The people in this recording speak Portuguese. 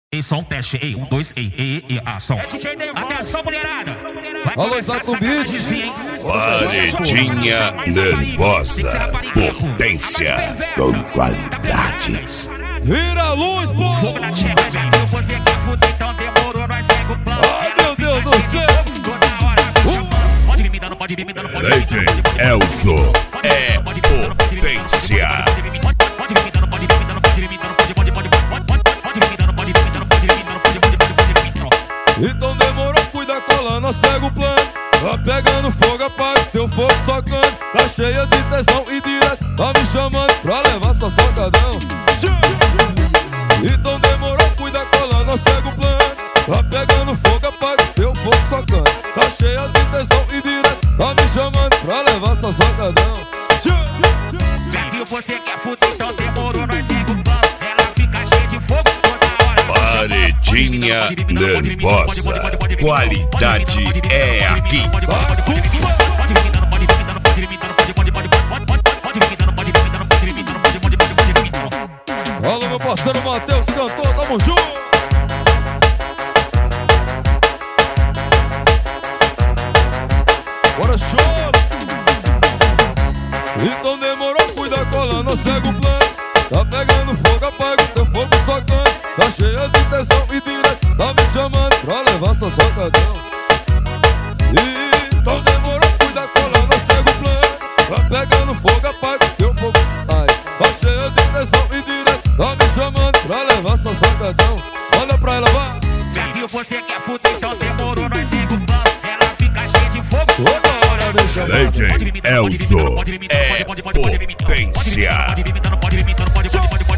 Ei, som, teste, ei, 1, 2, ei, ação. Atenção, mulherada. Alô, Zaco Beats. Paredinha nervosa, potência com qualidade. Vira a luz, pô! Fogo na tcheca, velho. Você quer fuder, então demorou, nós segue o plano. Ai, meu Deus do céu! Toda hora. Pode vir me dando, pode vir me dando, pode vir me DJ dando. Elzo é potência. Pode vir me dando, pode vir me dando, pode vir me dando, pode vir me dando, pode vir me dando, pode vir me dando, pode vir me dando. Então demorou, cuida cola, nós segue o plano. Tá pegando fogo, apaga teu fogo socando. Tá cheia de tesão e direto tá me chamando pra levar só socadão. Então demorou, cuida cola, nós segue o plano. Tá pegando fogo, apaga teu fogo socando. Tá cheia de tesão e direto tá me chamando pra levar só socadão. Velho, você quer fuder, então demorou, nós segue o plano. Ela fica cheia de fogo toda hora. Paredinha nervosa, qualidade é aqui. Alô, meu parceiro Matheus, cantor, tamo junto! Bora, show! Então demorou, cuida cola, nós segue o plano. Tá pegando fogo, apaga teu fogo socando. Tá cheia de tesão e direto tá me chamando pra levar só socadão. Então demorou, cuida cola, nós segue o plano. Tá pegando fogo, apaga teu fogo. Ai, tá cheia de tesão e direto tá me chamando pra levar só socadão. Olha pra ela, vai! Velho, você quer fuder, então demorou, nós segue o plano. Ela fica cheia de fogo Toda hora me chamando. DJ Elzo é potência. Pode vir me dando, pode vir me dando, pode vir me dando, pode vir me dando, pode vir me dando.